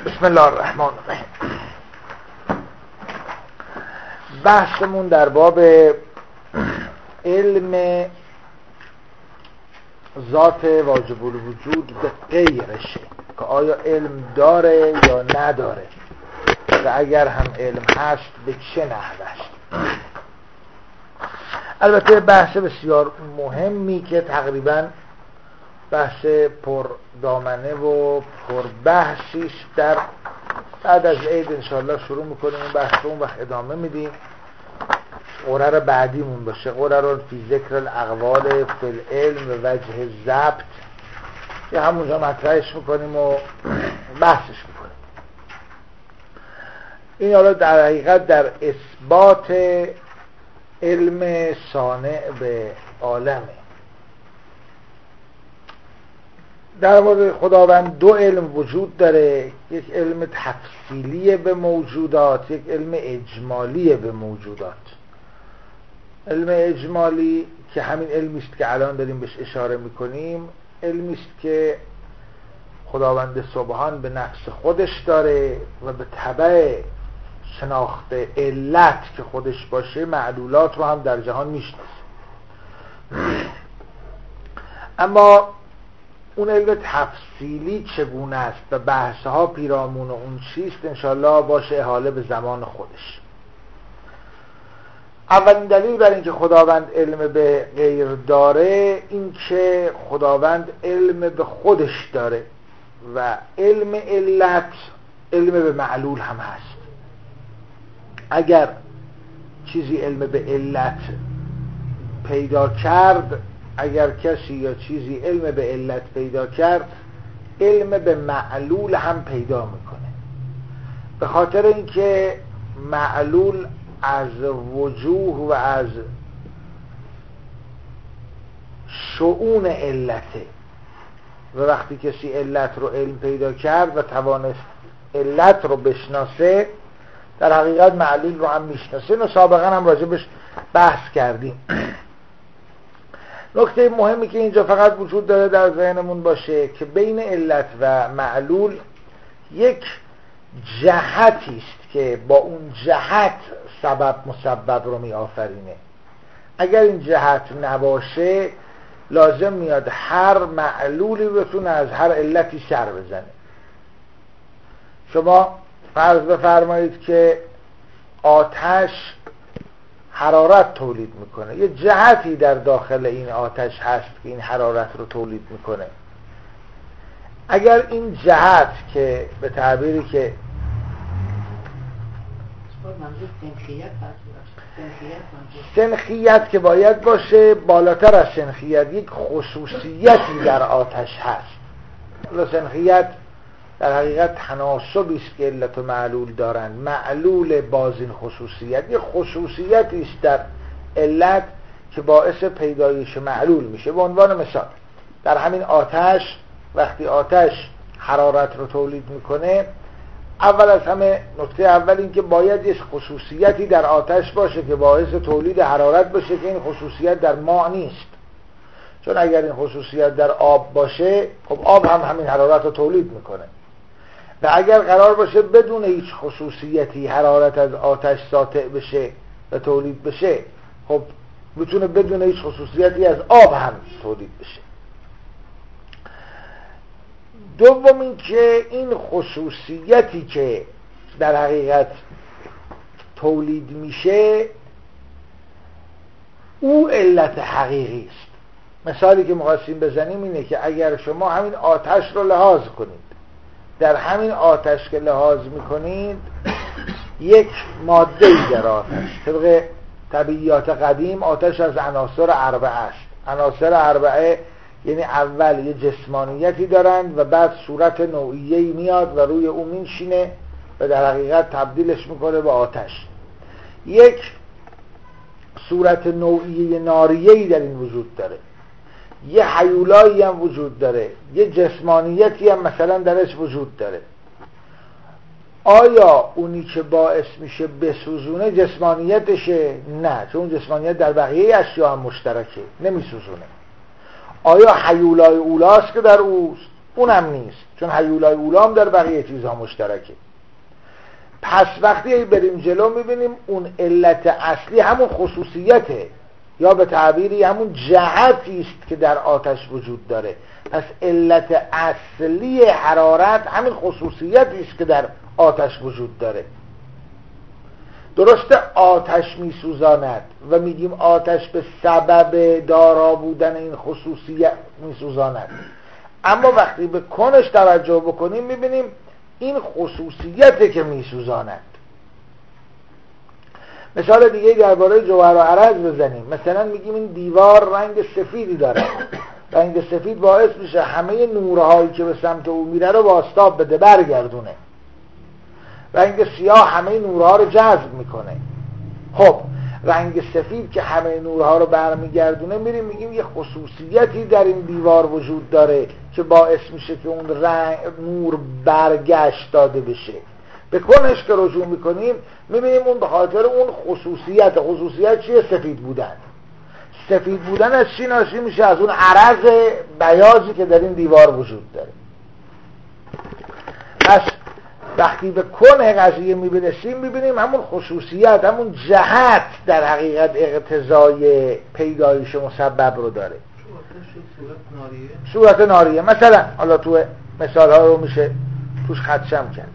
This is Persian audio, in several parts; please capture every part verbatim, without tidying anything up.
بسم الله الرحمن الرحیم. بحثمون در باب علم ذات واجب الوجود به غیرشه که آیا علم داره یا نداره و اگر هم علم هست به چه نحوست. البته بحث بسیار مهمی که تقریبا بحث پر دامنه و پر بحثیش در بعد از عید انشاءالله شروع میکنیم اون بحث رو اون وقت ادامه میدیم. قرار بعدیمون باشه قرار فی ذکر الاقوال فی العلم و وجه ضبط که همونجا مطرحش میکنیم و بحثش میکنیم. این حالا در حقیقت در اثبات علم صانع به عالمه. در مورد خداوند دو علم وجود داره، یک علم تفصیلی به موجودات، یک علم اجمالی به موجودات. علم اجمالی که همین علمی است که الان داریم بهش اشاره میکنیم، علمی است که خداوند سبحان به نفس خودش داره و به تبع شناخت علت که خودش باشه معلولات رو هم در جهان میشناسه. اما اون علم تفصیلی چگونه است و بحثها پیرامون اون چیست انشاءالله باشه احاله به زمان خودش. اولین دلیل بر اینکه خداوند علم به غیر داره این که خداوند علم به خودش داره و علم علت علم به معلول هم هست. اگر چیزی علم به علت پیدا کرد، اگر کسی یا چیزی علم به علت پیدا کرد، علم به معلول هم پیدا میکنه، به خاطر اینکه معلول از وجوه و از شؤون علته و وقتی کسی علت رو علم پیدا کرد و توانست علت رو بشناسه در حقیقت معلول رو هم میشناسه و سابقا هم راجبش بحث کردیم. نکته مهمی که اینجا فقط وجود داره در ذهنمون باشه که بین علت و معلول یک جهتی است که با اون جهت سبب مسبب رو می آفرینه. اگر این جهت نباشه لازم میاد هر معلولی بتونه از هر علتی سر بزنه. شما فرض بفرمایید که آتش حرارت تولید میکنه، یه جهتی در داخل این آتش هست که این حرارت رو تولید میکنه. اگر این جهت که به تعبیری که سنخیت که باید باشه بالاتر از سنخیت یک خصوصیتی در آتش هست. حالا سنخیت در حقیقت تناسبی است که علت و معلول دارند. معلول باز این خصوصیت یک خصوصیتی است در علت که باعث پیدایش معلول میشه. به عنوان مثال در همین آتش وقتی آتش حرارت رو تولید میکنه، اول از همه نکته اول این که باید یک خصوصیتی در آتش باشه که باعث تولید حرارت باشه که این خصوصیت در ماء نیست. چون اگر این خصوصیت در آب باشه خب آب هم همین حرارت رو تولید میکنه و اگر قرار باشه بدون هیچ خصوصیتی حرارت از آتش ساطع بشه و تولید بشه خب میتونه بدون هیچ خصوصیتی از آب هم تولید بشه. دوم این که این خصوصیتی که در حقیقت تولید میشه او علت حقیقی است. مثالی که می‌خواستیم بزنیم اینه که اگر شما همین آتش رو لحاظ کنید، در همین آتش که لحاظ میکنید یک ماده‌ای در آتش، طبق طبیعیات قدیم آتش از عناصر اربعه است. عناصر اربعه یعنی اول یه جسمانیتی دارند و بعد صورت نوعیه‌ای میاد و روی اون میشینه و در حقیقت تبدیلش میکنه به آتش. یک صورت نوعیه ناریه‌ای در این وجود داره، یه هیولایی هم وجود داره، یه جسمانیتی هم مثلا درش وجود داره. آیا اونی که باعث میشه بسوزونه جسمانیتشه؟ نه، چون جسمانیت در بقیه اشیا هم مشترکه، نمیسوزونه. آیا هیولای اولاست که در اوست؟ اونم نیست، چون هیولای اولا هم در بقیه چیزها مشترکه. پس وقتی بریم جلو میبینیم اون علت اصلی همون خصوصیته، یا به تعبیری همون جهتی است که در آتش وجود داره. پس علت اصلی حرارت همین خصوصیتی است که در آتش وجود داره. درسته آتش میسوزاند و میگیم آتش به سبب دارا بودن این خصوصیت میسوزاند، اما وقتی به کنش توجه بکنیم میبینیم این خصوصیته که میسوزاند. مثال دیگه درباره جوهر و عرض بزنیم. مثلا میگیم این دیوار رنگ سفیدی داره، رنگ سفید باعث میشه همه نورهایی که به سمت او میره رو بازتاب بده، برگردونه. رنگ سیاه همه نورها رو جذب میکنه. خب رنگ سفید که همه نورها رو برمیگردونه، میریم میگیم یه خصوصیتی در این دیوار وجود داره که باعث میشه که اون رنگ نور برگشت داده بشه. به کنش که رجوع میکنیم میبینیم اون به خاطر اون خصوصیت. خصوصیت چیه؟ سفید بودن. سفید بودن از چی ناشی میشه؟ از اون عرض بیاضی که در این دیوار وجود داره. پس وقتی به کنه قضیه میبرسیم میبینیم همون خصوصیت، همون جهت در حقیقت اقتضای پیدایش مسبب رو داره. صورت ناریه صورت ناریه مثلا، حالا تو مثال ها رو میشه توش خدشم کرد.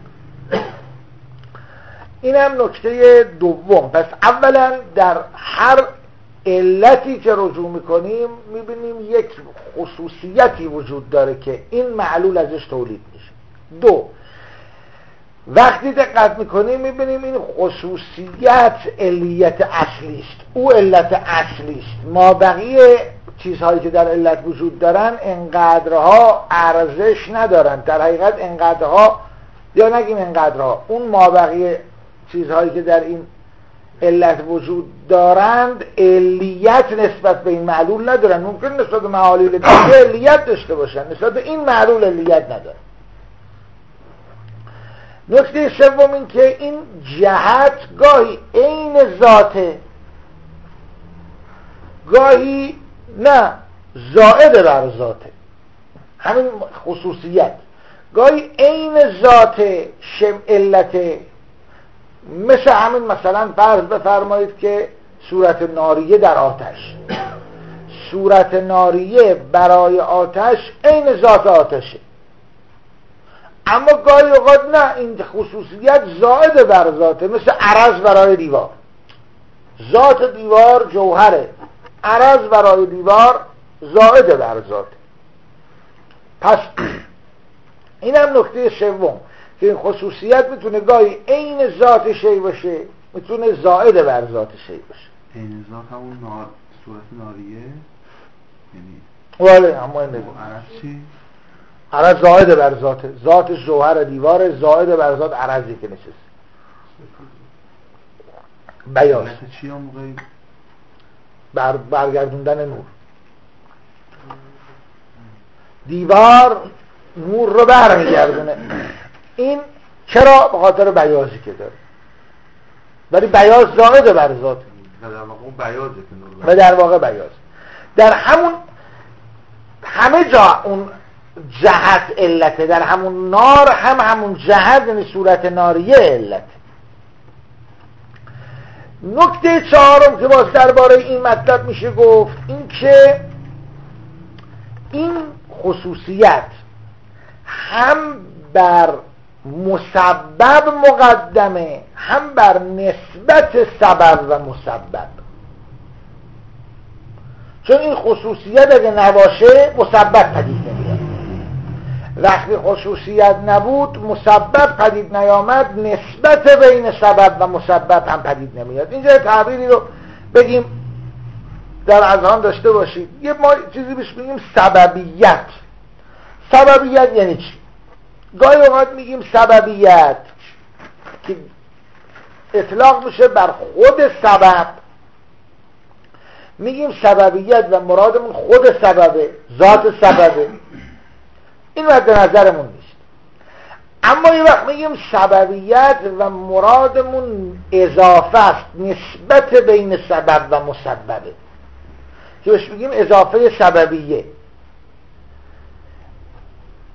اینم نکته دوم. پس اولا در هر علتی که رجوع میکنیم میبینیم یک خصوصیتی وجود داره که این معلول ازش تولید میشه. دو، وقتی دقت میکنیم میبینیم این خصوصیت علیت اصلی است، او علت اصلی است. ما بقیه چیزهایی که در علت وجود دارن انقدرها ارزش ندارن. در حقیقت انقدرها، یا نگیم انقدرها، اون ما بقیه چیزهایی که در این علت وجود دارند علیت نسبت به این معلول ندارن. ممکن نسبت به معالول دیگه علیت داشته باشن، نسبت به این معلول علیت ندارن. نکته سوم این که این جهت گاهی عین ذاته، گاهی نه زائد بر ذاته. همین خصوصیت گاهی عین ذاته شم علته. مثل همین مثلا فرض بفرمایید که صورت ناریه در آتش، صورت ناریه برای آتش عین ذات آتشه، اما گاهی اوقات نه، این خصوصیت زائد بر ذاته. مثل عرض برای دیوار، ذات دیوار جوهره، عرض برای دیوار زائد بر ذاته. پس اینم نکته سوم که این خصوصیت میتونه گاهی عین ذات شی باشه، میتونه زائد بر ذات شی باشه. عین ذات همون نار... صورت ناریه یعنی واله اما این نگو عرض چی؟ عرض زائد بر ذاته، ذات جوهر دیوار زائد بر ذات عرضی که نشست. بیاس چی هم موقعی؟ بر برگردوندن نور. دیوار نور رو برمیگردونه. این چرا؟ به خاطر بیازی که داره، ولی بیاز زائد بر ذات و در واقع اون بیازه که نور و در واقع بیاز در همون همه جا اون جهت علته. در همون نار هم همون جهت، یعنی صورت ناریه علت. نکته چهارم که باز درباره این مطلب میشه گفت این که این خصوصیت هم بر مسبب مقدمه، هم بر نسبت سبب و مسبب. چون این خصوصیت اگه نباشه مسبب پدید نمیاد. وقتی خصوصیت نبود، مسبب پدید نیامد، نسبت بین سبب و مسبب هم پدید نمیاد. اینجا تعبیری رو بگیم در اذهان داشته باشید. یه ما چیزی بهش میگیم سببیت. سببیت یعنی چی؟ گاهی اوقات میگیم سببیت که اطلاق میشه بر خود سبب، میگیم سببیت و مرادمون خود سببه، ذات سببه. این مد نظرمون نیست. اما یه وقت میگیم سببیت و مرادمون اضافه است، نسبت بین سبب و مسببه، که بهش میگیم اضافه سببیه.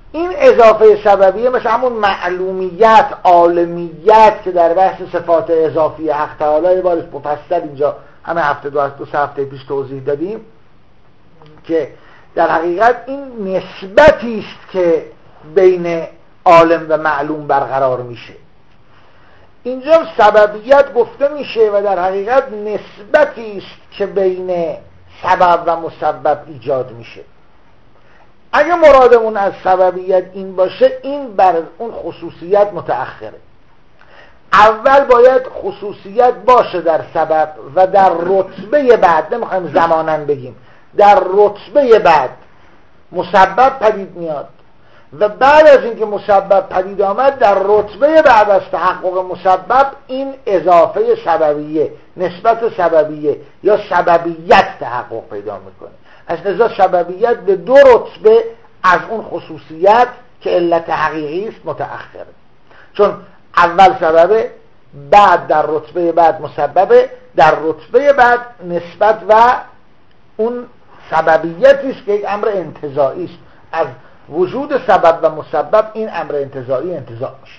این اضافه سببیه مثل همون معلومیت، عالمیت که در بحث صفات اضافی حق تعالی بارش مفصل اینجا همه هفته دو دو سه هفته پیش توضیح دادیم که در حقیقت این نسبتی است که بین عالم و معلوم برقرار میشه. اینجا سببیت گفته میشه و در حقیقت نسبتی است که بین سبب و مسبب ایجاد میشه. اگه مرادمون از سببیت این باشه، این بر اون خصوصیت متأخره. اول باید خصوصیت باشه در سبب و در رتبه بعد، نمیخوایم زماناً بگیم، در رتبه بعد مسبب پدید میاد و بعد از اینکه مسبب پدید آمد در رتبه بعد از تحقق مسبب این اضافه سببیه، نسبت سببیه یا سببیت تحقق پیدا میکنه. از لذا سببیت به دو رتبه از اون خصوصیت که علت حقیقی است متأخره، چون اول سببه، بعد در رتبه بعد مسببه، در رتبه بعد نسبت و اون سببیتی است که یک امر انتزاعی است. از وجود سبب و مسبب این امر انتزاعی انتزاع میشه.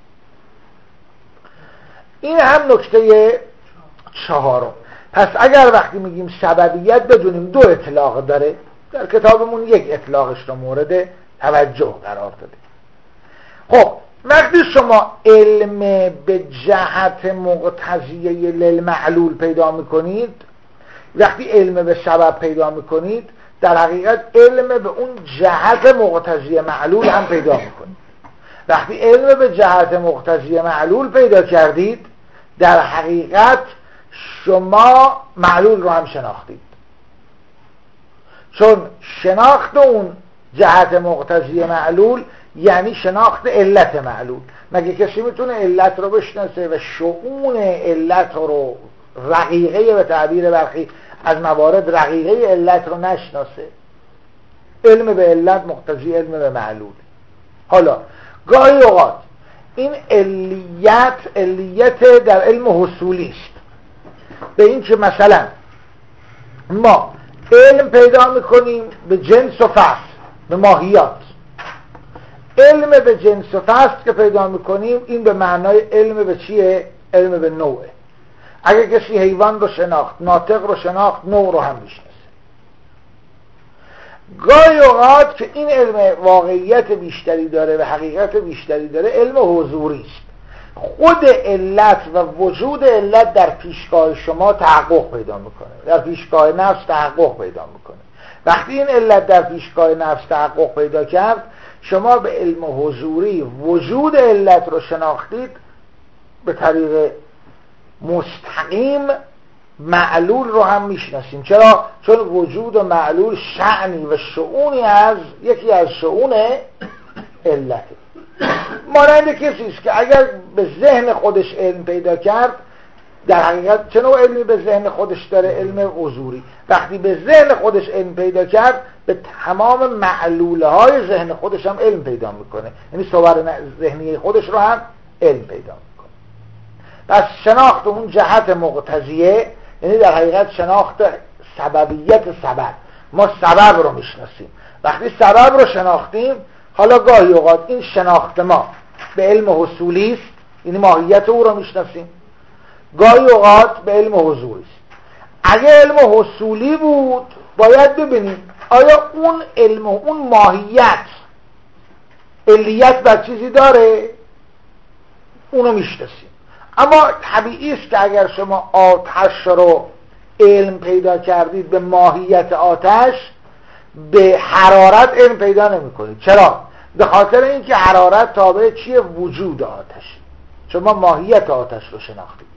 این هم نکته چهارم. پس اگر وقتی میگیم سببیت بدونیم دو اطلاق داره، در کتابمون یک اطلاقش رو مورد توجه قرار داده. خب وقتی شما علم به جهت مقتضیه للمعلول پیدا میکنید، وقتی علم به سبب پیدا میکنید، در حقیقت علم به اون جهت مقتضی معلول هم پیدا میکنید. وقتی علم به جهت مقتضی معلول پیدا کردید، در حقیقت شما معلول رو هم شناختید، چون شناخت اون جهت مقتضی معلول یعنی شناخت علت معلول. مگه کسی میتونه علت رو بشناسه و شؤون علت رو، رقیقه به تعبیر برخی از موارد رقیقه علت رو نشناسه؟ علم به علت مقتضی علم به معلول. حالا گاهی اوقات این علیت علیت در علم حصولی است، به این که مثلا ما علم پیدا میکنیم به جنس و فصل، به ماهیات. علم به جنس و فصل که پیدا میکنیم این به معنای علم به چیه؟ علم به نوعه. اگر کسی حیوان رو شناخت، ناطق رو شناخت، نوع رو هم میشناسه. گاهی اوقات که این علم واقعیت بیشتری داره و حقیقت بیشتری داره، علم حضوری است. خود علت و وجود علت در پیشگاه شما تحقق پیدا میکنه، در پیشگاه نفس تحقق پیدا میکنه. وقتی این علت در پیشگاه نفس تحقق پیدا کرد، شما به علم حضوری وجود علت رو شناختید، به طریق مستقیم معلول رو هم میشناسیم. چرا؟ چون وجود معلول شأنی و شؤونی از یکی از شؤون علت. مانند کسی است که اگر به ذهن خودش علم پیدا کرد، در حقیقت چه نوع علمی به ذهن خودش داره؟ علم حضوری. وقتی به ذهن خودش علم پیدا کرد، به تمام معلوله های ذهن خودش هم علم پیدا میکنه، یعنی صور ذهنی خودش رو هم علم پیدا میکنه. پس شناخت اون جهت مقتضیه یعنی در حقیقت شناخت سببیت سبب. ما سبب رو میشناسیم. وقتی سبب رو شناختیم، حالا گاهی اوقات این شناخت ما به علم حصولی است، یعنی ماهیت او رو میشناسیم. گاهی اوقات به علم حضوری است. اگه علم حصولی بود، باید ببینیم آیا اون علم و اون ماهیت علیت بر چیزی داره، اونو میشناسیم. اما طبیعی است که اگر شما آتش رو علم پیدا کردید به ماهیت آتش، به حرارت علم پیدا نمی کنید. چرا؟ به خاطر اینکه حرارت تابع چیه؟ وجود آتش. شما ماهیت آتش رو شناختید.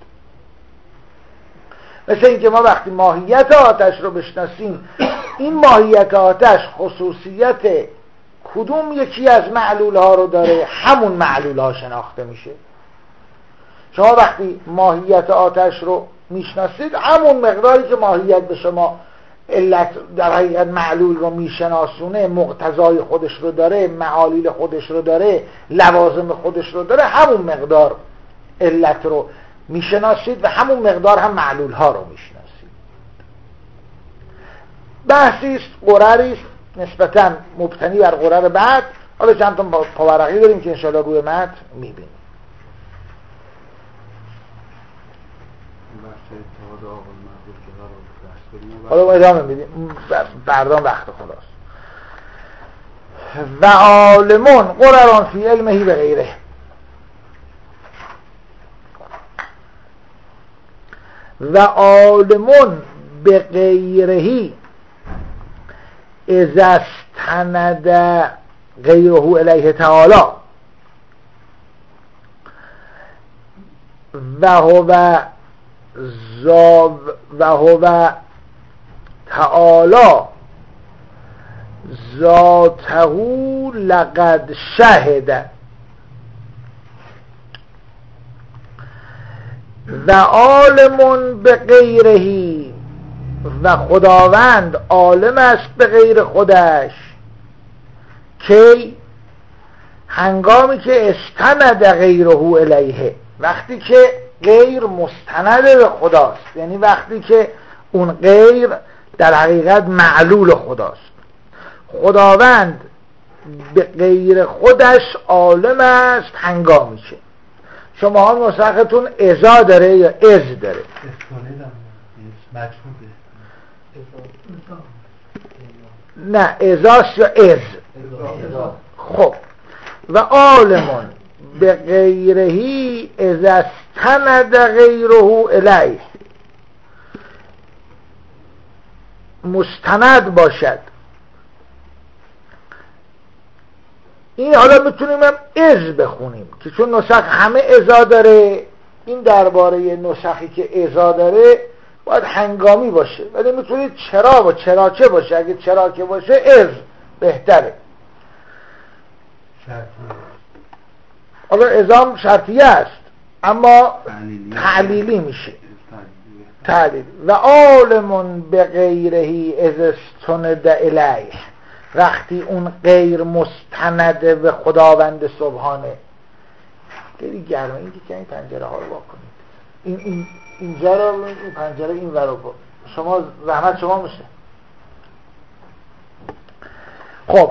مثل اینکه ما وقتی ماهیت آتش رو بشناسیم، این ماهیت آتش خصوصیت کدوم یکی از معلول ها رو داره، همون معلول ها شناخته میشه. شما وقتی ماهیت آتش رو میشناسید، همون مقداری که ماهیت به شما علت در حقیقت معلول رو میشناسونه، مقتضای خودش رو داره، معالیل خودش رو داره، لوازم خودش رو داره، همون مقدار علت رو میشناسید و همون مقدار هم معلول ها رو میشناسید. بحثی است، قرری است نسبتاً مبتنی بر قرر بعد. حالا چند تا پاورقی داریم که انشاءالله روی متن میبینیم. حالا ما ادامه میدیم، بردان وقت خداست. و عالمون قرران فی علمهی به غیره، و عالمون به غیرهی اذا استند غیره الیه تعالی و هو زاب و هو تعالی ذاته لقد شهد و عالم به غیرهی، و خداوند عالم است به غیر خودش که هنگامی که استند غیره الیه، وقتی که غیر مستند به خداست، یعنی وقتی که اون غیر در حقیقت معلول خداست. خداوند به غیر خودش عالم است هنگامی که، شما ها نسختون ازا داره یا از داره؟ نه ازاست یا از. خب و عالمون به غیرهی از استند غیره الیه، مستند باشد. این حالا میتونیم هم از بخونیم که چون نسخ همه ازا داره، این درباره نسخی که ازا داره باید هنگامی باشه، ولی میتونید چرا و چراچه باشه. اگه چراچه باشه از بهتره. حالا ازام شرطیه است اما تعلیلی میشه، تعلیل. و عالمون به غیرهی از استند الیه، وقتی اون غیر مستند به خداوند سبحانه. خیلی گرمه، این که این پنجره ها رو واکنید، این این اینجا رو، این پنجره این ور رو، شما زحمت شما میشه. خب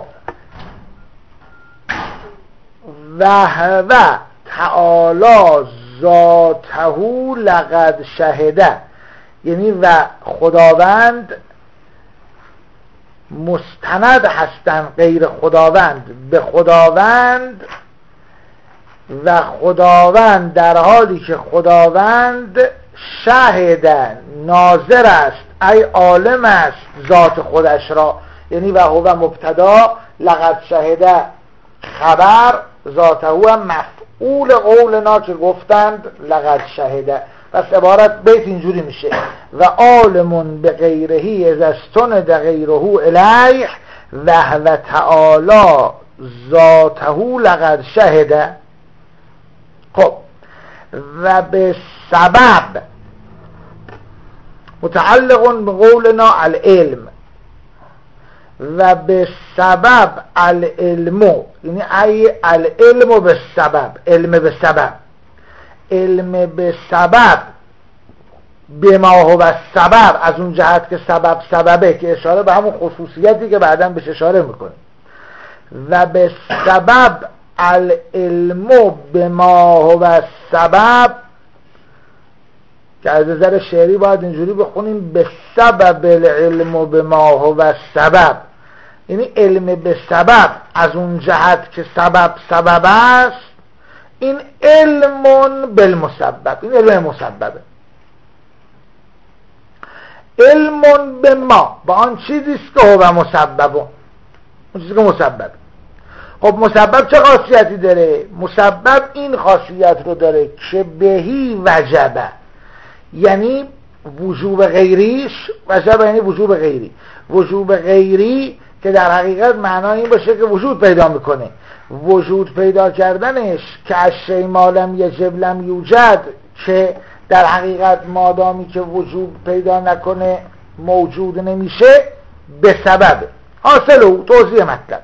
و و تعالی ذاته لقد شهده، یعنی و خداوند مستند هستند غیر خداوند به خداوند، و خداوند در حالی که خداوند شاهد ناظر است، ای عالم است ذات خودش را، یعنی و هو مبتدا لقد شهده خبر، ذاته هو مفعول قولنا که گفتند لقد شهده. پس عبارت بیت اینجوری میشه و عالمون به غیرهی از استند غیره الیه و هو تعالی ذاته لقد شهده. خب و به سبب متعلق به قولنا العلم، و به سبب العلم، یعنی ای العلم به سبب، علم به سبب، علم به سبب به ما هو سبب، از اون جهت که سبب سببه، که اشاره به همون خصوصیتی که بعداً بهش اشاره میکنه. و به سبب العلم به ما هو سبب، که از نظر شعری باید اینجوری بخونیم به سبب العلم به ما هو سبب، یعنی علم به سبب از اون جهت که سبب سبب است، این علم بالمسبب، این علم مسببه. علم به ما، با آن چیزیست که هو مسبب، اون چیزی که مسبب. خب مسبب چه خاصیتی داره؟ مسبب این خاصیت رو داره که بهی وجبه، یعنی وجوب غیریش، وجبه یعنی وجوب غیری، وجوب غیری که در حقیقت معنای این باشه که وجود پیدا میکنه. وجود پیدا کردنش که از شی ما لم یجب لم یوجد، که در حقیقت مادامی که وجود پیدا نکنه موجود نمیشه، به سبب حاصل او توضیح مطلب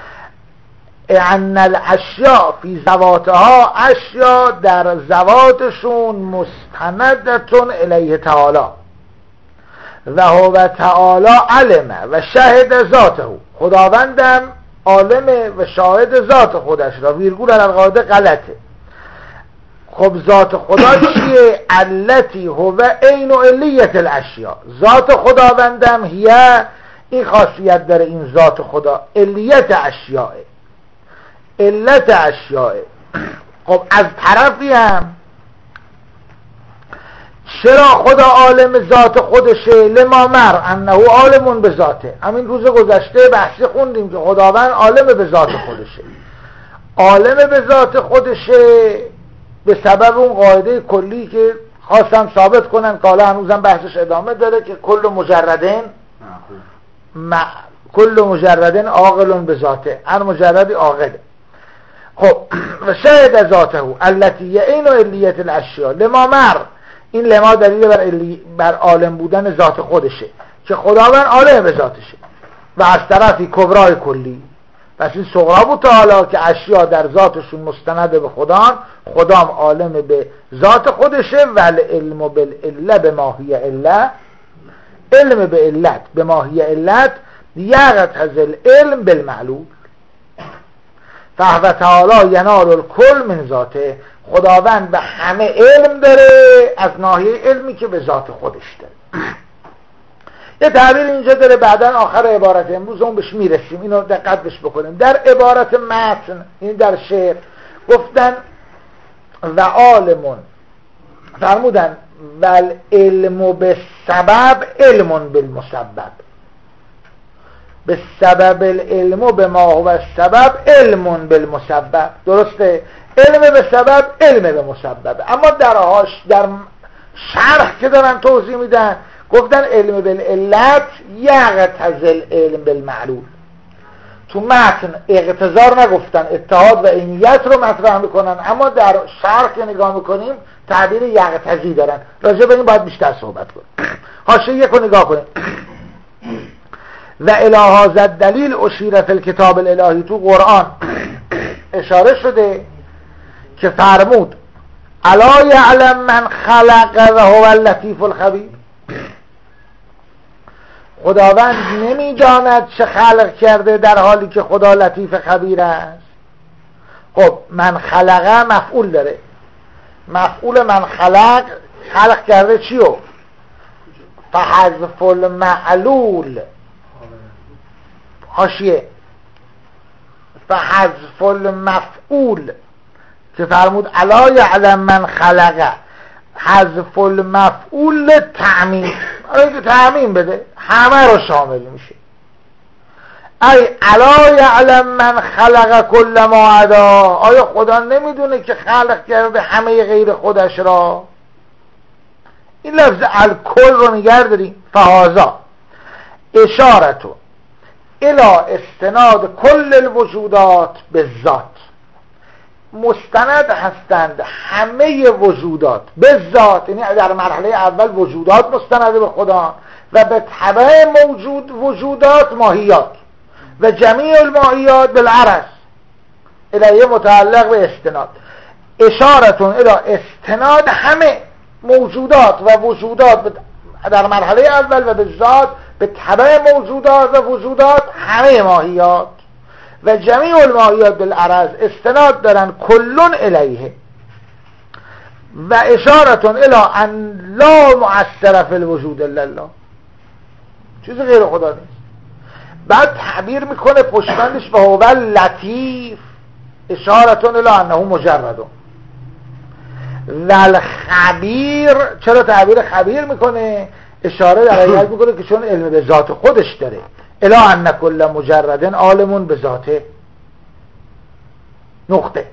ان الاشیاء فی ذواتها، اشیاء در ذواتشون مستندتون الیه تعالی و هو تعالی علم و شهد ذاته، خداوندم عالم و شاهد ذات خودش را. ویرگول القاعده غلطه. خب ذات خدا چیه؟ علتی هو عین و علیت الاشیاء. ذات خداوندم هیه، این خاصیت داره این ذات خدا، علیت اشیاء، علت اشیاء. خب از طرفی هم چرا خدا عالم ذات خودشه؟ لما مر انه عالمون به ذاته. همین روز گذشته بحثی خوندیم که خداوند عالم به ذات خودشه. عالم به ذات خودشه به سبب اون قاعده کلی که خواستم ثابت کنن که حالا هنوزم بحثش ادامه داره که کل مجردن م... کل مجردن عاقلون به ذاته، هر مجردی عاقله. خب و شاهد ذاته التي عین و علیت الاشیاء لما مر، این لما دلیل بر, علی... بر عالم بودن ذات خودشه که خداوند عالم به ذاتشه. و از طرفی کبرای کلی، پس این صغرا بود تا حالا که اشیا در ذاتشون مستند به خدا، خدام عالم به ذات خودشه. ول علم بالعله به ماهی عله، علم به علت به ماهی علت یقتضی العلم بالمعلول. فهو تعالی ینال الکل من ذاته، خداوند به همه علم داره از ناحیه علمی که به ذات خودش داره. یه تعبیر اینجا داره، بعدن آخر عبارت امروز اون بهش میرسیم، اینو دقت بش بکنیم. در عبارت متن، این در شعر گفتن و عالمون، فرمودن ول علم به سبب علم بالمسبب، به سبب العلم به ما هو سبب علم بالمسبب. درسته؟ علم به سبب علم به مسبب. اما در هاش در شرح که دارن توضیح میدن گفتن علم بالعلت یقتضی العلم بالمعلول. تو متن اقتضار نگفتن، اتحاد و عینیت رو مطرح میکنن، اما در شرح که نگاه میکنیم تعبیر یقتضی دارن. راجع به این باید بیشتر صحبت کنیم. حاشیه یک رو نگاه کنیم. و الی هذا الدلیل اشیر فی الکتاب الالهی، تو قرآن اشاره شده که فرمود الا یعلم من خلق و هو اللطیف الخبیر. خداوند نمیداند چه خلق کرده در حالی که خدا لطیف خبیر است. خب من خلقه مفعول داره، مفعول من خلق خلق کرده چیو؟ فحذف المعلول، حاشیه فحذف المفعول که فرمود الا یعلم من خلقه، حذف المفعول تعمیم، اگه تعمیم بده همه رو شامل میشه. ای الا یعلم من خلق کل ما عدا، آیا خدا نمیدونه که خلق کرده همه غیر خودش را؟ این لفظ الکل رو نگه داریم. فهذا اشارتو الى استناد کل الوجودات به ذات، مستند هستند همه وجودات به ذات، یعنی در مرحله اول وجودات مستند به خدا و به تبع موجود وجودات ماهیات و جمیع الماهیات بالعرض الیه متعلق به استناد. اشارتون الى استناد همه موجودات و وجودات در مرحله اول و به ذات به تبع موجودات و وجودات همه ماهیات و جمیع الماهیات بالعرض استناد دارن کلون الیه. و اشارتون الی ان لا مؤثر فی الوجود الا الله، چیزی غیر خدا نیست. بعد تعبیر میکنه پشتندش به هو لطیف، اشارتون الی انه مجردون. و الخبیر، چرا تعبیر خبیر میکنه؟ اشاره در حقیقت میکنه که چون علم به ذات خودش داره. الا ان کل مجردن عالمون به ذاته، نقطه.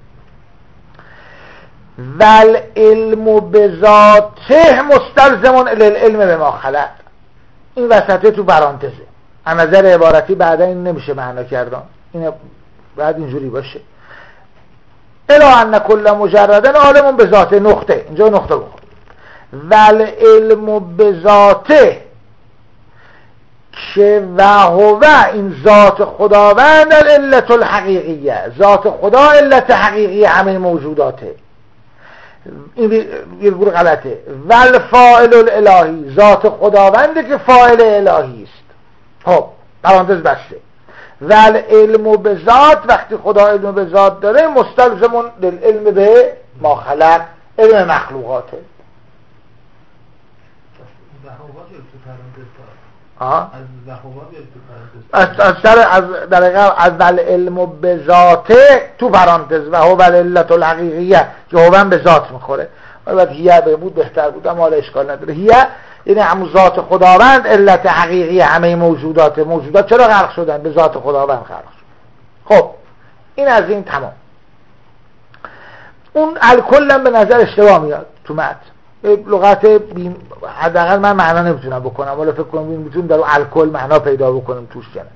ول علم به ذاته مستلزمون العلم به ما خلق. این وسطه تو برانتزه، از نظر عبارتی بعدا این نمیشه معنا کردن، این بعد اینجوری باشه. الا ان کل مجردن عالمون به ذاته، نقطه. اینجا نقطه بخور. ول علم به ذاته که و هو، این ذات خداوند العلت الحقیقیه، ذات خدا علت حقیقی همین موجوداته. این ویرگول غلطه. ول فاعل الالهی، ذات خداونده که فاعل الهی است. خب پرانتز بسته. و العلم به ذات، وقتی خدا علم به ذات داره مستلزمون للعلم به ما خلق، علم مخلوقاته. آه. از از سر از در از العلم به ذاته تو پرانتز و هو العلت الحقیقیه که هو به ذات میخوره. البته هیه به بود بهتر بود اما حالا اشکال نداره. هیه یعنی همون ذات خداوند علت حقیقی همه موجودات. موجودات چرا خلق شدن؟ به ذات خداوند خلق شد. خب این از این تمام. اون الکل هم به نظر اشتباه میاد تو متن. لغت بیم حداقل من معنا نمیتونم بکنم، ولی فکر کنم میتونیم در الکل معنا پیدا بکنیم توش. کنه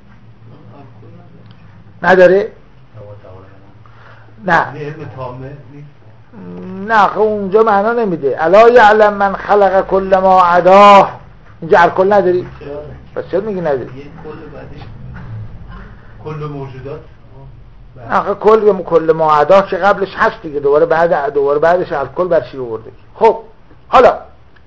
نداره؟ نه نه اونجا معنا نمیده. الا یعلم من خلق کل ما عداه، اینجا الکل نداری؟ پس چرا میگی نداری؟ کل موجودات آخه کل یا کل ما عداه که قبلش هست دیگه، دوباره بعد دوباره بعدش الکل بر چی آورده؟ خب حالا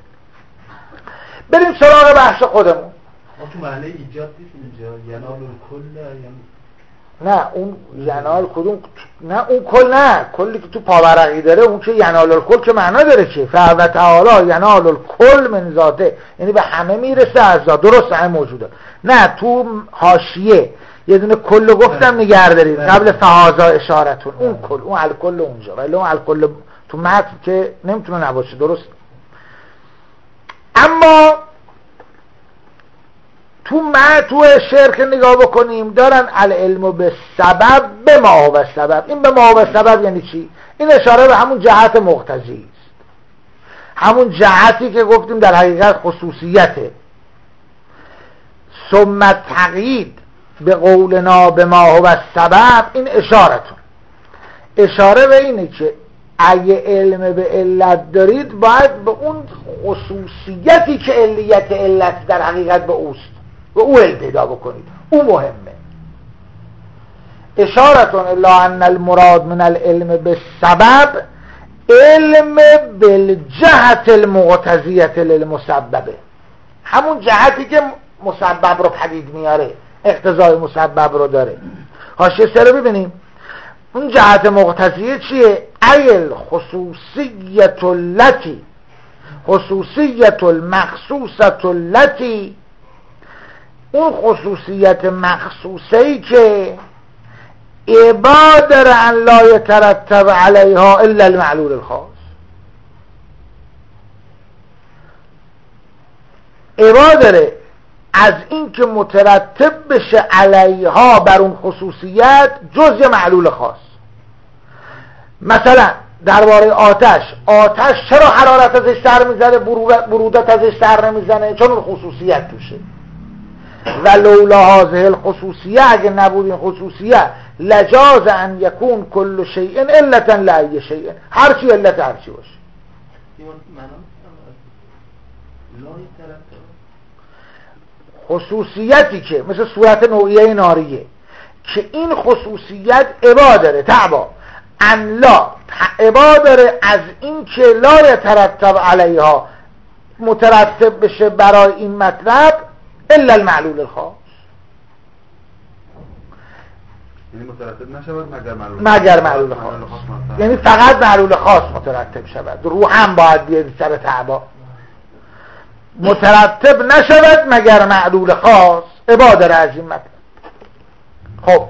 بریم سراغ بحث خودمون. تو معنی ایجاد نیست اینجا ینال الکل یعنی نه اون ینال کدوم؟ نه اون کل نه، کلی که تو پاورقی داره اون که ینال الکل که معنا داره که فهو تعالی ینال الکل من ذاته، یعنی به همه میرسه از ذات. درست همه موجوده. نه تو حاشیه یه دونه کل گفتم نگه دارید قبل فهازا اشارتون، اون کل اون الکل اونجا، ولی اون الکل تو متن که نمیتونه نباشه. درست. اما تو ما تو شعر که نگاه بکنیم دارن العلم به سبب به ما و سبب. این به ما و سبب یعنی چی؟ این اشاره به همون جهت مقتضی است، همون جهتی که گفتیم در حقیقت خصوصیته. ثم تقیید به قولنا به ما و سبب، این اشارتون اشاره به اینه که اگه علم به علت دارید باید به اون خصوصیتی که علیت علت در حقیقت به اوست و او علم پیدا بکنید. او مهمه. اشارتون الا ان المراد من العلم به سبب علم بالجهت المقتضیت للمسببه، همون جهتی که مسبب رو پدید میاره، اقتضای مسبب رو داره. حاشیه سه رو ببینیم. اون جهت مقتضیه چیه؟ ایل خصوصیت التی، خصوصیت المخصوصت التی، اون خصوصیت مخصوصه‌ای که عبادر ان لا یترتب علیها الا المعلول الخاص، عبادره از این که مترتب بشه علیها بر اون خصوصیت جز یه معلول خاص. مثلا درباره آتش، آتش چرا حرارت ازش سر میزنه برودت ازش سر نمیزنه؟ چون اون خصوصیت توشه. و لولا هذه الخصوصیه، اگه نبود این خصوصیه لجاز ان یکون کل شیء علتا لای شیء، هر چی علت هر چی باشه. خصوصیتی که مثل صورت نوعیه ناریه که این خصوصیت عبا داره، تعبا ان لا عبا داره از این که لا یترتب علیها، مترتب بشه برای این مطلب الا المعلول الخاص، یعنی مترتب نشود مگر معلول مگر معلول خاص، یعنی فقط معلول خاص مترتب شود. رو هم باید بیاد سر تعبا، مترتب نشود مگر معلول خاص، عبادر از این مطلب. خب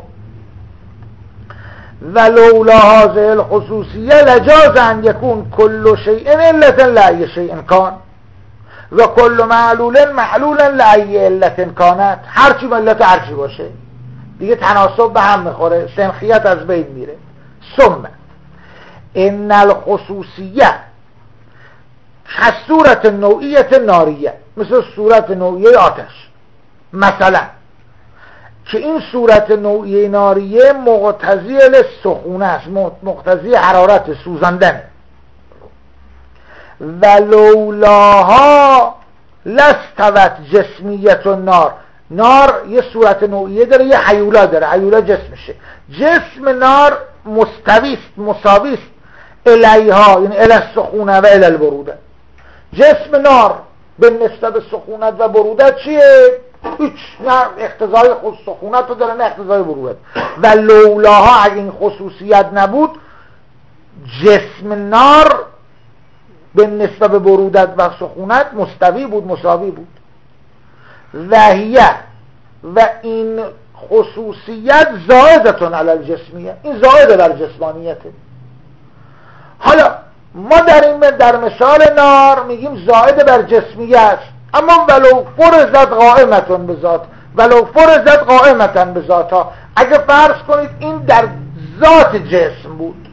ولولا هذه الخصوصیه لجاز ان یکون کل شیء علتا لای شیء کان و کل معلول معلولا لای علت کانت، هرچی علت هرچی باشه دیگه تناسب به هم میخوره، سنخیت از بین میره. ثم ان الخصوصیه صورت نوعیت ناریه، مثل صورت نوعیه آتش مثلا، که این صورت نوعیه ناریه مقتضی للسخونه است، مقتضی حرارت سوزاندن. ولولاها لاستوت جسمیت النار، نار یه صورت نوعیه داره، یه حیولا داره، حیولا جسمشه. جسم نار مستویست، مساویست الیها، یعنی الی السخونه و الی البروده. جسم نار به نسبت سخونت و برودت چیه؟ هیچ، نه اقتضای خود سخونت رو داره نه اقتضای بروت. و لولاها اگه این خصوصیت نبود جسم نار به نسبت برودت و سخونت مستوی بود، مساوی بود. وحیه و این خصوصیت زائدتون علی الجسمیه، این زائد بر جسمانیته. حالا ما در این در مثال نار میگیم زائد بر جسمیه است، اما ولو فرضت قائمتون به ذات، ولو فرضت قائمتن به ذاتها، اگه فرض کنید این در ذات جسم بود،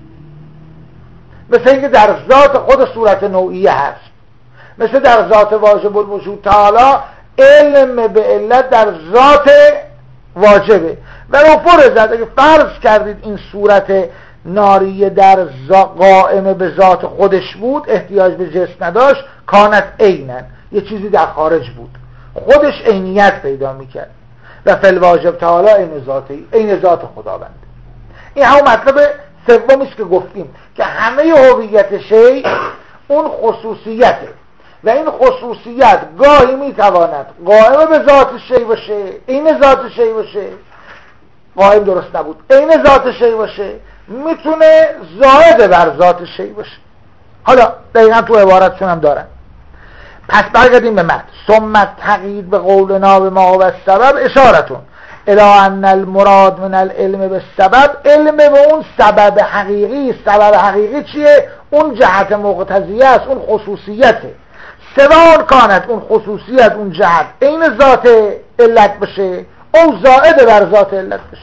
مثل اینکه در ذات خود صورت نوعیه هست، مثل در ذات واجب الوجود تعالی علم به علت در ذات واجبه. ولو فرضت، اگه فرض کردید این صورت ناریه در قائم به ذات خودش بود، احتیاج به جسم نداشت، کانت عینن، یه چیزی در خارج بود، خودش عینیت پیدا میکرد. و فی الواجب تعالی عین ذاتی، عین ذات خداوند. این همون مطلب سومی است که گفتیم که همه هویت شی اون خصوصیته و این خصوصیت گاهی میتواند قائم به ذات شی باشه، عین ذات شی باشه، قائم درست نبود، عین ذات شی باشه، میتونه زائد بر ذات شی باشه. حالا دقیقا تو عبارتشون هم دارن. پس برگردیم به متن. ثم تقیید به قولنا به ما و سبب اشارتون الی ان المراد من العلم به سبب، علم به اون سبب حقیقی. سبب حقیقی چیه؟ اون جهت مقتضیه است، اون خصوصیته. سوان کانت، اون خصوصیت اون جهت این ذات علت بشه او زائد بر ذات علت بشه.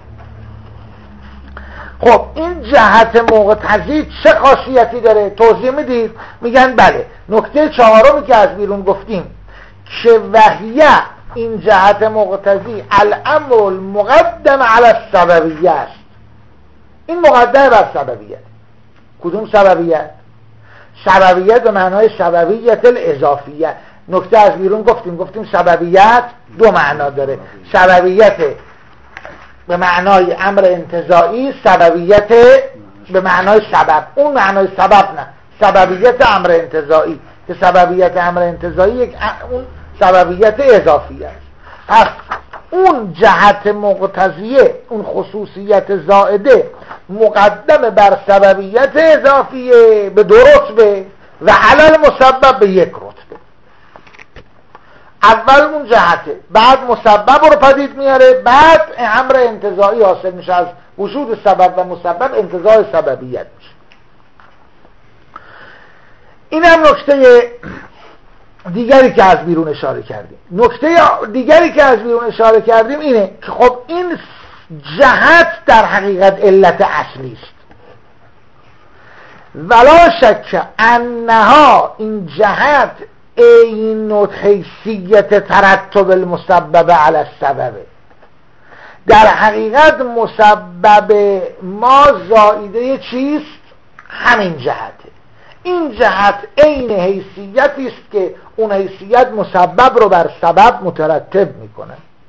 خب این جهت مقتضی چه خاصیتی داره؟ توضیح میدید؟ میگن بله. نکته چهارمی که از بیرون گفتیم که وحیه این جهت مقتضی الامر المقدم علی السببیه است. این مقدم بر سببیت. کدوم سببیت؟ سببیت به معنای سببیت الاضافیه. نکته از بیرون گفتیم گفتیم سببیت دو معنا داره، سببیت به معنای امر انتزاعی، سببیت به معنای سبب. اون معنای سبب نه، سببیت امر انتزاعی، که سببیت امر انتزاعی یک اون سببیت اضافی است. پس اون جهت مقتضیه، اون خصوصیت زائده مقدم بر سببیت اضافیه به دو رتبه و علل مسبب به یک رتبه. اول اون جهته، بعد مسبب رو پدید میاره، بعد امر انتزاعی حاصل میشه، از وجود سبب و مسبب انتزاع سببیت میشه. این هم نکته دیگری که از بیرون اشاره کردیم. نکته دیگری که از بیرون اشاره کردیم اینه که خب این جهت در حقیقت علت اصلی است. ولا شک انها، این جهت این حیثیت ترتب المسبب علی السبب، در حقیقت مسبب ما زائیده چیست؟ همین جهته. این جهت عین حیثیتی است که اون حیثیت مسبب رو بر سبب مترتب میکنه.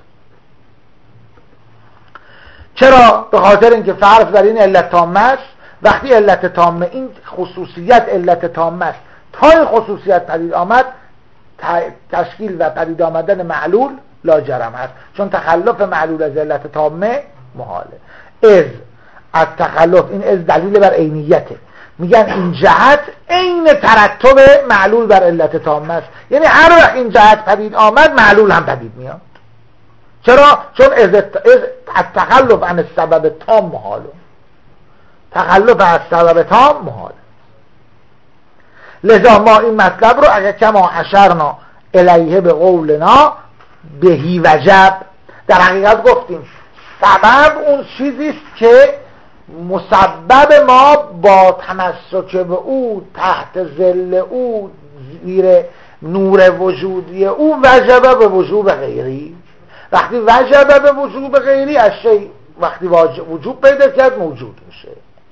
چرا؟ به خاطر اینکه فرض بر این علت تامه است. وقتی علت تامه، این خصوصیت علت تامه است، تا این خصوصیت پدید آمد تشکیل و پدید آمدن معلول لاجرم هست، چون تخلف معلول از علت تامه محاله. از از تخلف، این از دلیل بر عینیته. میگن این جهت عین ترتب معلول بر علت تامه است، یعنی هر وقت این جهت پدید آمد معلول هم پدید میاد. چرا؟ چون از تخلف عن السبب تام محاله، تخلف از سبب تام محاله. لذا ما این مطلب رو اگر کما حشرنا الیه به قولنا بهی وجب، در حقیقت گفتیم سبب اون چیزیست که مسبب ما با تمسک به او، تحت ظل او، زیر نور وجودی او وجب به وجوب غیری. وقتی وجب به وجوب غیری، از شی وقتی وجوب پیدا کرد موجود میشه.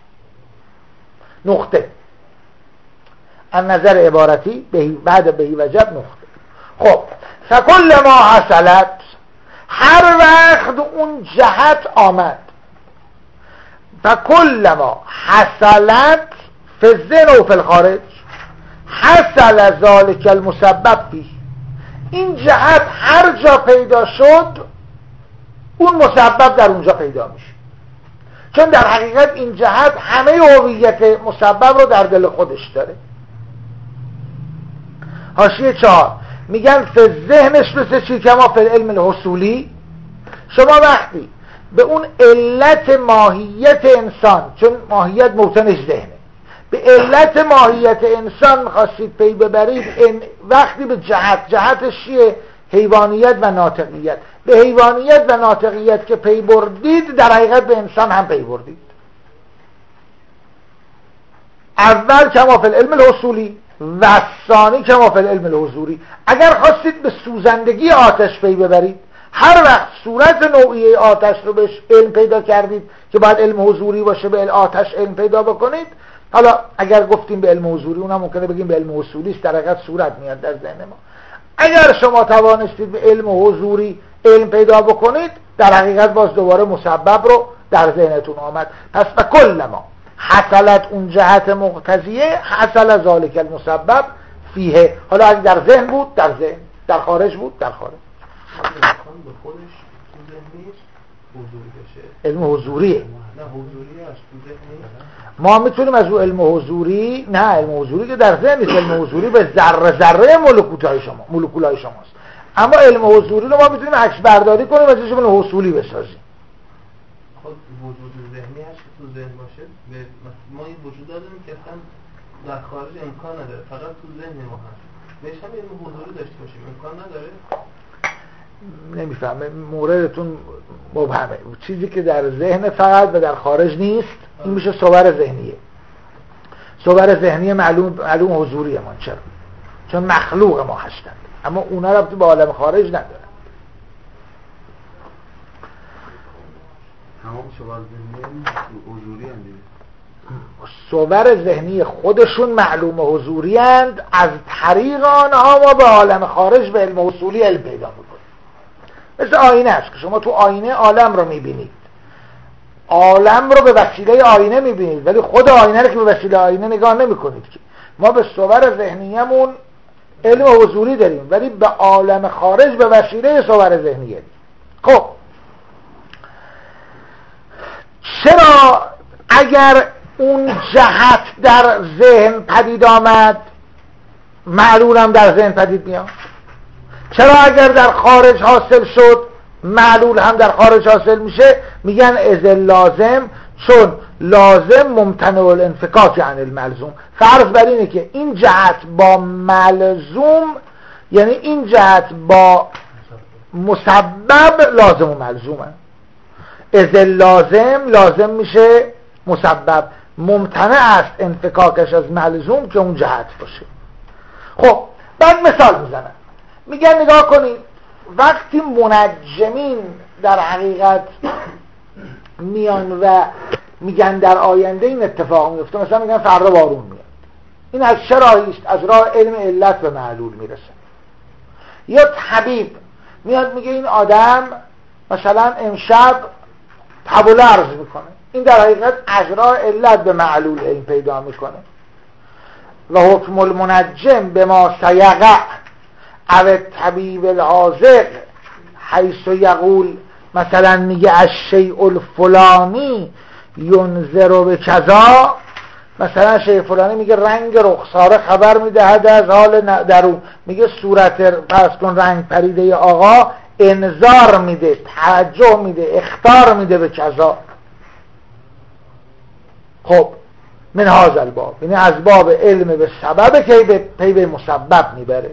نقطه از نظر عبارتی بهی، بعد بهی وجب نقطه. خب فکل ما حصلت، هر وقت اون جهت آمد، فکل ما حصلت فی الذهن و فی الخارج، حصل ذلک المسبب فیه، این جهت هر جا پیدا شد اون مسبب در اونجا پیدا میشه، چون در حقیقت این جهت همه هویت مسبب رو در دل خودش داره. حاشیه چهار میگن فی ذهنش مثل چی کما فی العلم الحصولی. شما وقتی به اون علت ماهیت انسان، چون ماهیت موطنش ذهنه، به علت ماهیت انسان خواستید پی ببرید، وقتی به جهت، جهتش چیه؟ حیوانیت و ناطقیت، به حیوانیت و ناطقیت که پی بردید در حقیقت به انسان هم پی بردید. اول کما فی العلم الحصولی و ثانی کما فی العلم الحضوری. اگر خواستید به سوزندگی آتش پی ببرید، هر وقت صورت نوعیه آتش رو بهش علم پیدا کردید که باید علم حضوری باشه، به آتش علم پیدا بکنید. حالا اگر گفتیم به علم حضوری، اونم ممکنه بگیم به علم حصولی است، در حقیقت صورت میاد در ذهن ما. اگر شما توانستید به علم حضوری علم پیدا بکنید، در حقیقت باز دوباره مسبب رو در ذهنتون آمد. پس به کل ما حصلت اون جهت مقتضیه، حصل ذالک المسبب فیه. حالا اگه در ذهن بود در ذهن، در خارج بود در خارج. به خودش تو ذهن نیست حضوری بشه، علم حضوریه. نه حضوری است تو ذهن نیست. ما میتونیم از اون علم حضوری، نه علم حضوری که در ذهن نیست، علم حضوری به ذره ذره مولکول‌های شما، مولکول‌های شماست. اما علم حضوری رو ما میتونیم عکس برداری کنیم ازش علم حصولی بسازیم. خود وجود ذهنی هست که تو ذهن باشه. ما این وجود داریم که اصلا در خارج امکان نداره، فقط تو ذهن ما هست. بهش هم علم حضوری داشته باشیم امکان نداره. نمیفهمه، موردتون مبهمه. چیزی که در ذهن فقط و در خارج نیست این میشه صور ذهنیه. صور ذهنی معلوم معلوم حضوریه ما. چرا؟ چون مخلوق ما هستند، اما اونا ربطی به عالم خارج ندارن. تمام صور ذهنی حضوری هم دیگه. صور ذهنی خودشون معلوم حضوری اند، از طریق آنها ما به عالم خارج به علم حصولی علم پیدا میکنیم. مثل آینه است که شما تو آینه عالم رو میبینید، عالم رو به وسیله آینه میبینید، ولی خود آینه رو که به وسیله آینه نگاه نمیکنید. که ما به صور ذهنیمون علم حضوری داریم، ولی به عالم خارج به وسیله صور ذهنیه. خب چرا اگر اون جهت در ذهن پدید آمد معلولم در ذهن پدید میاد؟ چرا اگر در خارج حاصل شد معلول هم در خارج حاصل میشه؟ میگن از لازم، چون لازم ممتنع الانفکاک عن الملزوم. فرض بر اینه که این جهت با ملزوم، یعنی این جهت با مسبب لازم و ملزومه. از لازم لازم میشه مسبب، ممتنع است انفکاکش از ملزوم که اون جهت باشه. خب بعد مثال میزنن، میگن نگاه کنید وقتی منجمین در حقیقت میان و میگن در آینده این اتفاق میفته، مثلا میگن فردا بارون میاد، این از چه راهی است؟ از راه علم علت به معلول میرسه. یا طبیب میاد میگه این آدم مثلا امشب تب و لرز میکنه، این در حقیقت از راه علت به معلول علم پیدا میکنه. و حکم المنجم به ما سیقع او طبیب الحاذق حیث یقول، مثلا میگه از شیء الفلانی ینذر به کذا، مثلا شیء فلانی میگه رنگ رخساره خبر میدهد از حال درون، میگه صورت پس کن رنگ پریده آقا انذار میده، توجه میده، اخطار میده به کذا. خب من هذا الباب، یعنی از باب علم به سبب که به پی به مسبب میبره.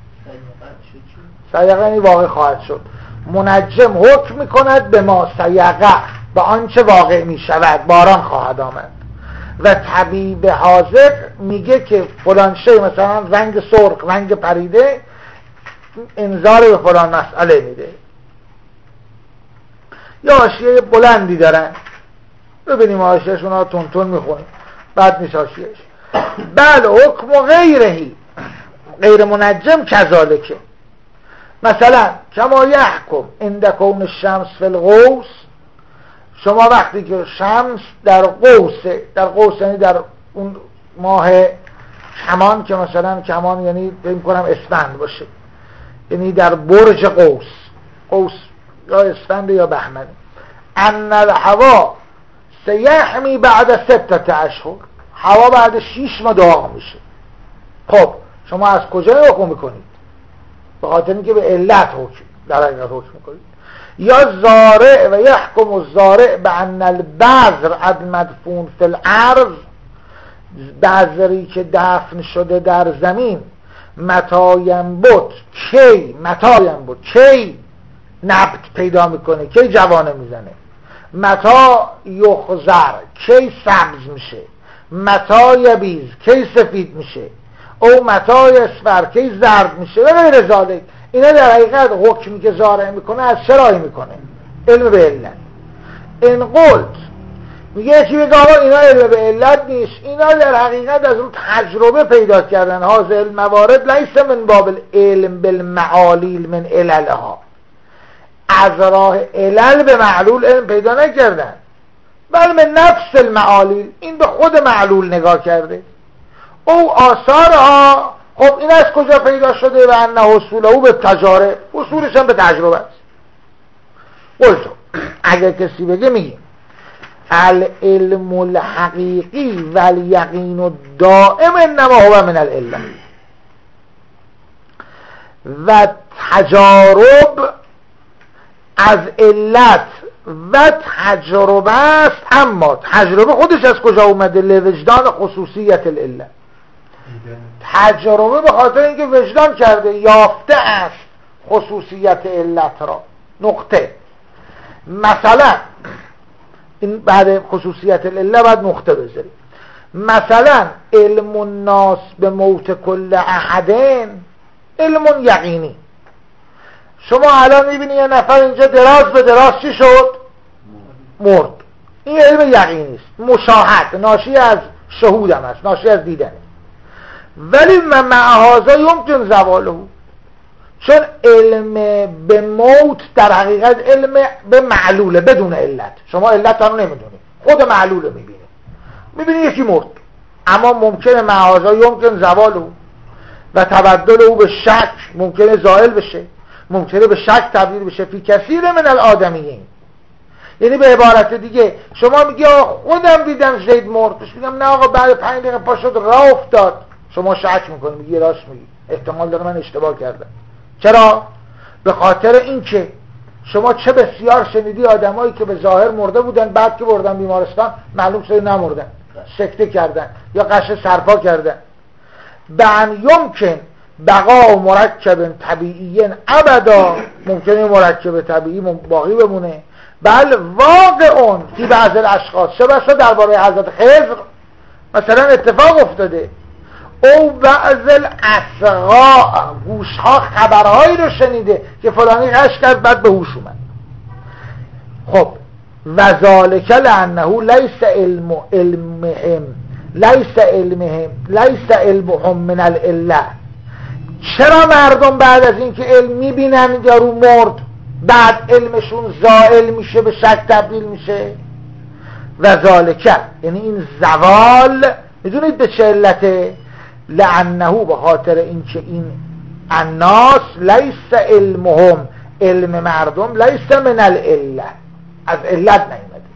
سیقه واقع خواهد شد. منجم حکم میکند به ما سیقه، به آنچه واقع میشود، باران خواهد آمد. و طبیب حاذق میگه که فلان شی مثلا رنگ سرخ، رنگ پریده، انذار به فلان مسئله میده. یا حاشیه بلندی دارن، ببینیم حاشیه‌شون ها تون تون میخونیم، بعد نیست حاشیه‌اش. بل حکم غیرهی، غیر منجم کذالکه، مثلا کما یحکم عند کون الشمس فی القوس، شما وقتی که شمس در قوسه، در قوس یعنی در اون ماه کمان، که مثلا کمان یعنی فکر کنم اسفند باشه، یعنی در برج قوس، قوس یا اسفند یا بهمن، ان الهوا سیحمی بعد ستت اشهر، هوا بعد شیش ماه داغ میشه. خب شما از کجا حکم میکنید؟ به خاطر اینکه به علت حکم در حقیقت حکم میکنید. یا زارع و یحکم الزارع بان البذر المدفون فی الارض، بذری که دفن شده در زمین، متی ینبت، کی متی ینبت، کی نبت پیدا میکنه، کی جوانه میزنه، متا یخضر، کی سبز میشه، متا یبیز، کی سفید میشه، او متا یصفر، کی زرد میشه و غیر ذالک. اینا در حقیقت حکمی که زارع میکنه از چه راهی میکنه؟ علم به علت. این قلت میگه چی بگه آقا اینا علم به علت نیست، اینا در حقیقت از اون تجربه پیدا کردن. هذه الموارد لیس من باب العلم بالمعالیل من عللها، از راه علل به معلول علم پیدا نکردن، بل من نفس المعالیل، این به خود معلول نگاه کرده. او آثارها، خب این از کجا پیدا شده؟ و انه حصوله او به تجارب، حصولش هم به تجربه است. قلتو اگر کسی بگه میگیم العلم الحقیقی و الیقین الدائم انما هو من العلم، و تجارب از علت و تجربه است، اما تجربه خودش از کجا اومده؟ لوجدان خصوصیت العلت. تجربه به خاطر اینکه وجدان کرده، یافته است خصوصیت علت را. نقطه. مثلا این بعد خصوصیت العلت بعد نقطه بذاریم. مثلا علم الناس به موت کل احدین علم یقینی. شما الان میبینی یه نفر اینجا دراز به دراز چی شد؟ مرد. این علم یقینی است، مشاهد، ناشی از شهود هم است، ناشی از دیدن. ولی من معهازا یمکن زواله، چون علم به موت در حقیقت علم به معلوله بدون علت. شما علت رو نمیدونی، خود معلوله میبینی، میبینی یکی مرد، اما ممکنه معهازا یمکن زواله و تبدل او به شک ممکنه زائل بشه، ممکنه به شک تبدیل بشه فی کثیر من الآدمیین. یعنی به عبارت دیگه شما میگی خودم دیدم زید مرد، بهش میگم نه آقا بعد پنج دقیقه پا شد راه افتاد، شما شک میکنی، میگی راست میگی، احتمال داره من اشتباه کردم. چرا؟ به خاطر اینکه شما چه بسیار شنیدی آدمایی که به ظاهر مرده بودن، بعد که بردن بیمارستان معلوم شده نمردن، سکته کردن یا قش سرپا کردن. بن یمکن بقا مرکب طبیعی ابدا، ممکنه مرکب طبیعی باقی بمونه. بل واقع اون فی بعض الاشخاص، چه بسا درباره حضرت خضر مثلا اتفاق افتاده، او بعض الاسقاء، گوشها خبرهایی رو شنیده که فلانی غش کرد بعد به هوش اومد. خب و ذالک لانه لیس علم علمهم لیس علمهم لیس علمهم من العله. چرا مردم بعد از اینکه علم میبینن یارو مرد بعد علمشون زائل میشه، به شک تبدیل میشه؟ و ذالک یعنی این زوال میدونید به چه علته؟ لانه به خاطر اینکه این الناس لیس علمهم، علم مردم لیس من العله، از علت نیامده،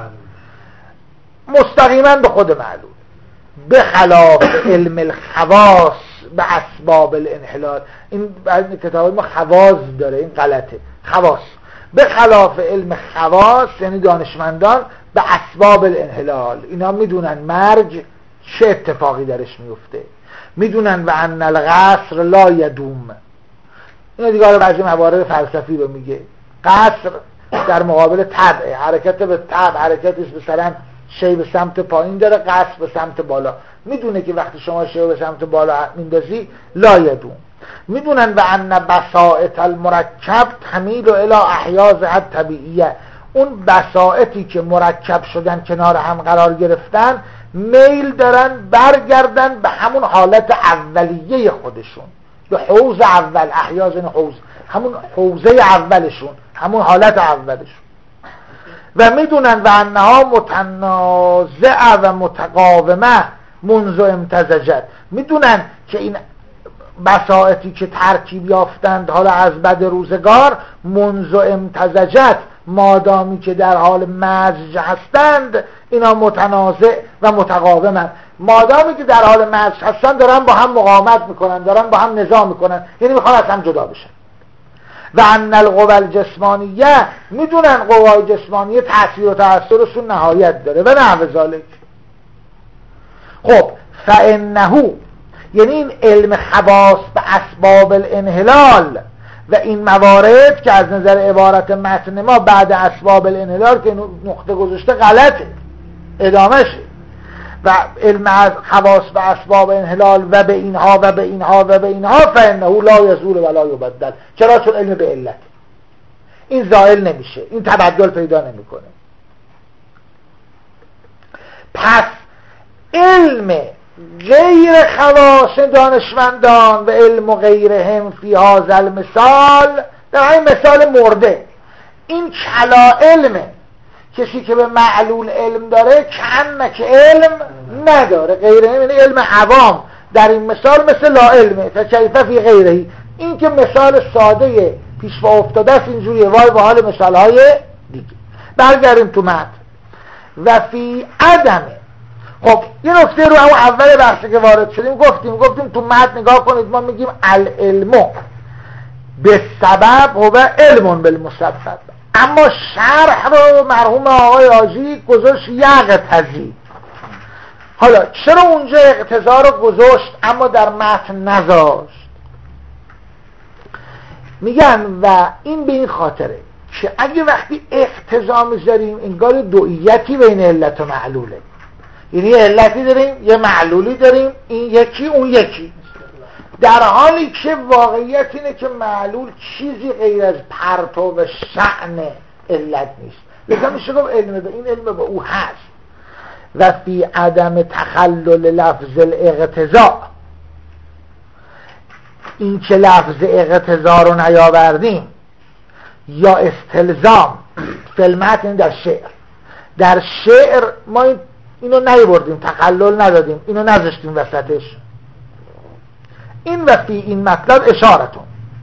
مستقیما به خود معلوم، به خلاف علم الخواص به اسباب الانحلال. این بعضی کتاب ما خواص داره، این غلطه، خواص به خلاف علم خواص یعنی دانشمندان به اسباب الانحلال. اینا میدونن مرگ چه اتفاقی درش میفته، میدونن و ان القصر لا یدوم. اینا دیگه حالا بعضی موارد فلسفی رو میگه. قصر در مقابل طبع، حرکت به طبع، حرکتش مثلا شی به سمت پایین داره، قصر به سمت بالا. میدونه که وقتی شما شی به سمت بالا میندازی لا یدوم. میدونن و ان بساط المرکب تمیل الی احیاز طبیعیه، اون بساطی که مرکب شدن کنار هم قرار گرفتن میل دارن برگردن به همون حالت اولیه خودشون، به حوض اول. احیاز این حوض همون حوزه اولشون، همون حالت اولشون. و میدونن و انها متنازعه و متقاومه منذ امتزجت، میدونن که این بساطی که ترکیب یافتند حالا از بد روزگار، منذ امتزجت، مادامی که در حال مزج هستند، اینا متنازع و متقاومند. مادامی که در حال مزج هستند دارن با هم مقاومت میکنن، دارن با هم نزاع میکنن، یعنی میخوان از هم جدا بشن. و ان القوى الجسمانیه، میدونن قوای جسمانیه تأثیر و تأثیرشون نهایت داره و نحو ذالک. خب فانه، یعنی این علم خواص به اسباب الانحلال و این موارد که از نظر عبارت متن ما بعد اسباب الانحلال که نقطه گذاشته غلطه، ادامهشه، و علم خواص به اسباب انحلال و به اینها و به اینها و به اینها، فانه لا یزول ولا یبدل. چرا؟ چون علم به علت، این زائل نمیشه، این تبدل پیدا نمیکنه. پس علم غیر خواص دانشمندان و علم غیرهم فی هذا المثال، در این مثال مرده، این کلا علمه. کسی که به معلول علم داره کأنه که علم نداره. غیرهم یعنی علم عوام، در این مثال مثل لا علمه فکیف فی غیرهی. این که مثال ساده پیش پا افتاده است اینجوریه، وای به حال مثال های دیگه. برگردیم تو متن. و فی عدمه. خب یه نکته رو همون اول بحثی که وارد شدیم گفتیم گفتیم تو متن نگاه کنید، ما میگیم العلم به سبب هو علم بالمسبب، اما شرح رو مرحوم آقای آجی گذاشت یقتضی. حالا چرا اونجا اقتضا رو گذاشت اما در متن نذاشت؟ میگن و این به این خاطره که اگه وقتی اقتضا میذاریم انگار دوئیتی بین علت و معلوله، یعنی یه علتی داریم یه معلولی داریم، این یکی اون یکی، در حالی که واقعیت اینه که معلول چیزی غیر از پرتو و شأن علت نیست. لذا میشه گفت علم به این علم به او هست. و فی عدم تخلل لفظ الاقتضا، این که لفظ اقتضا رو نیاوردیم یا استلزام فلمت، این در شعر در شعر ما اینو نیاوردیم، تخلل ندادیم، اینو نذاشتیم وسطش. این و فی این مطلب اشارتون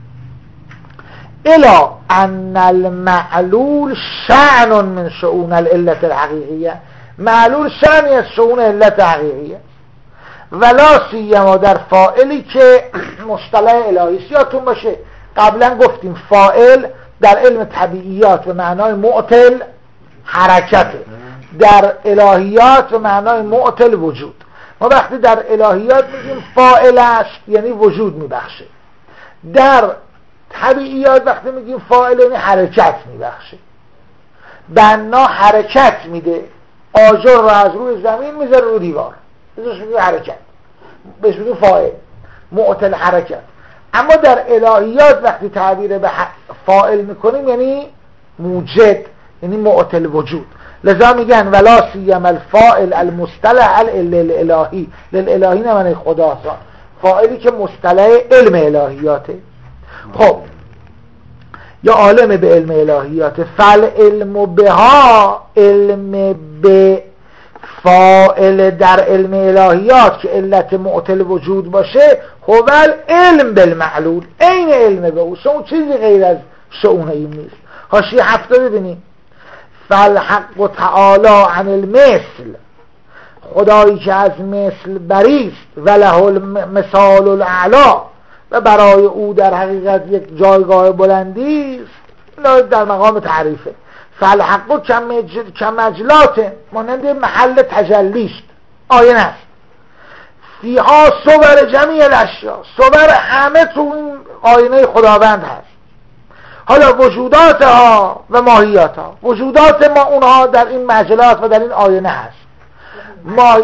الی ان المعلول شأن من شؤون العلت الحقیقیه، معلول شأنی از شؤون علت حقیقیه، ولا سیما در فاعلی که مصطلح الهی یادتون باشه قبلا گفتیم فاعل در علم طبیعیات به معنای معطل حرکته، در الهیات به معنای معطل وجود. ما وقتی در الهیات میگیم فاعل است یعنی وجود میبخشه، در طبیعیات وقتی میگیم فاعل یعنی حرکت میبخشه. بنا حرکت میده، آجر رو از روی زمین میذاره رو دیوار، بهش میگیم حرکت، بهش میگیم فاعل، معطل حرکت. اما در الهیات وقتی تعبیر به فاعل میکنیم یعنی موجد، یعنی معطل وجود. لذا میگن ولا سیما الفاعل المصطلح الالهی، للالهی نه معنی خدا، فاعلی که مصطلح علم الهیاته. خب یا عالم به علم الهیاته، فل علم بها، علم به فاعل در علم الهیات که علت معطل وجود باشه، هو علم بالمعلول، این علم به او، اون چیزی غیر از شؤون این نیست. حاشیه هفته ببینیم. فالحق تعالی عن المثل، خدایی که از مثل بریست، و له المثال الاعلی، و برای او در حقیقت یک جایگاه بلندی است، در مقام تعریفه. فالحق کمجلات، مانند محل تجلیست، آیه است. فیها صور جمیع الاشیا، صور همه تو این آینه خداوند هست. حالا وجودات ها و ماهیات ها، وجودات ما اونها در این مجلات و در این آینه هست. ما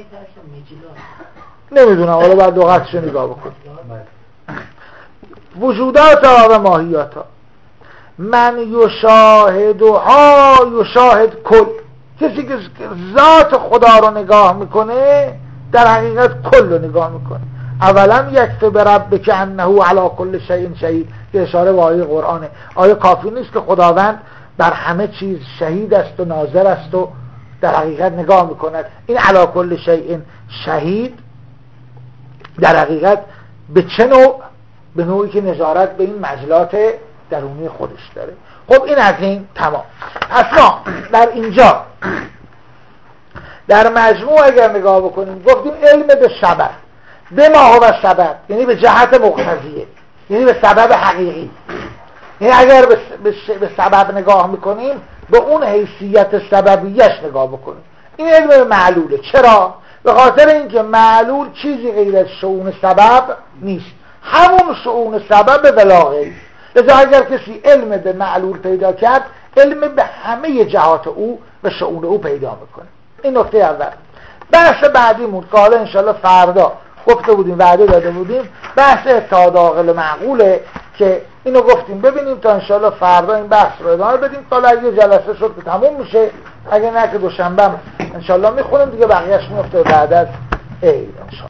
نمیدونم، حالا باید لغتشو نگاه بکن. وجودات ها و ماهیات ها، من یشاهدها یشاهد کل، کسی که ذات خدا رو نگاه میکنه در حقیقت کل رو نگاه میکنه. اولا یکفی بربک انه علی کل شیء شهید، که اشاره به آیه قرآنه. آیه کافی نیست که خداوند بر همه چیز شهید است و ناظر است و در حقیقت نگاه میکند. این علی کل شیء شهید در حقیقت به چه نوع؟ به نوعی که نظارت به این مجلات درونی خودش داره. خب این از این تمام. پس ما در اینجا در مجموع اگر نگاه بکنیم گفتیم علم به سبب، به ما و سبب، یعنی به جهت مقتضیه، یعنی به سبب حقیقی. یعنی اگر به, به سبب نگاه میکنیم به اون حیثیت سببیش نگاه بکنیم. این علم به معلوله. چرا؟ به خاطر اینکه معلول چیزی غیر از شؤون سبب نیست، همون شؤون سبب بلا غیر. لذا اگر کسی علم به معلول پیدا کرد، علم به همه جهات او و شؤون او پیدا میکنه. این نکته اول. بحث بعدیمون که حالا انشالله فردا گفته بودیم، وعده داده بودیم، بحث اتحاد عاقل معقوله که اینو گفتیم ببینیم تا انشالله فردا این بحث رو ادامه بدیم. تا اگه جلسه شد که تموم میشه، اگه نه که دوشنبه انشالله میخونیم دیگه، بقیهش میفته بعد از عید انشالله.